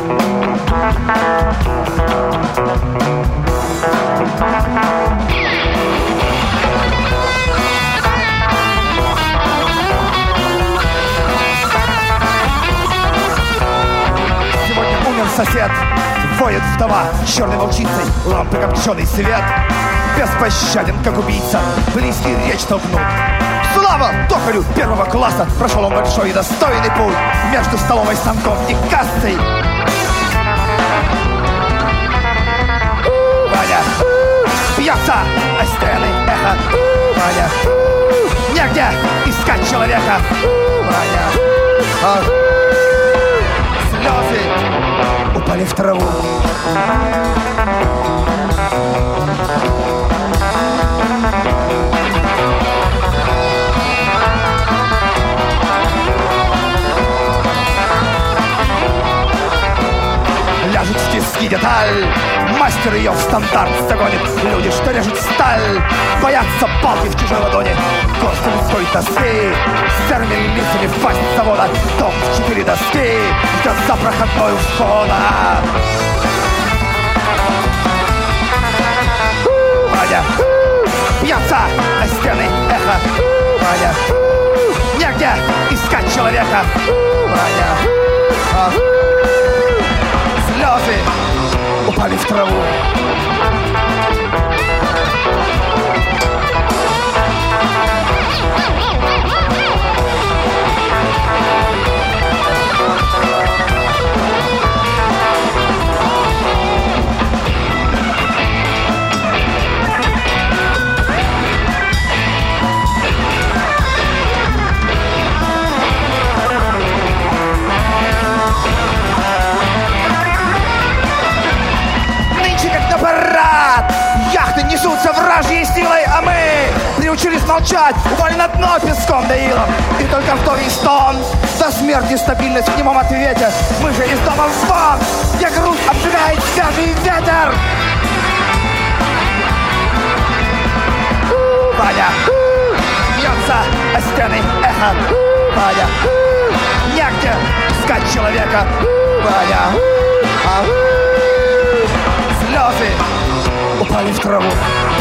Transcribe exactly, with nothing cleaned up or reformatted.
Сосед, воет вдова черной волчицей, лампы копченый свет. Беспощаден, как убийца, близкий речь толкнут. Слава токарю первого класса! Прошел он большой и достойный путь между столовой станком и кассой. Ваня бьется о стены эхо. Ваня негде искать человека. Ваня слезы упали в траву. Ляжет в тиски деталь, мастер ее в стандарт загонит. Люди, что режут сталь, боятся палки в чужой ладони. Горсть людской тоски, с серыми лицами в пасть завода. Дом в четыре доски ждет за проходной у входа. Ваня бьется о стены эхо. Ваня негде искать человека. Ваня слезы упали в траву. Яхты несутся вражьей силой, а мы приучились молчать, упали на дно песком да илом. И только второй стон до смерти стабильность в немом ответе. Мы же из дома вон, где грудь обжигает свежий ветер. Ваня бьется о стены эхо. Ваня негде искать человека. Ваня слезы упали в траву.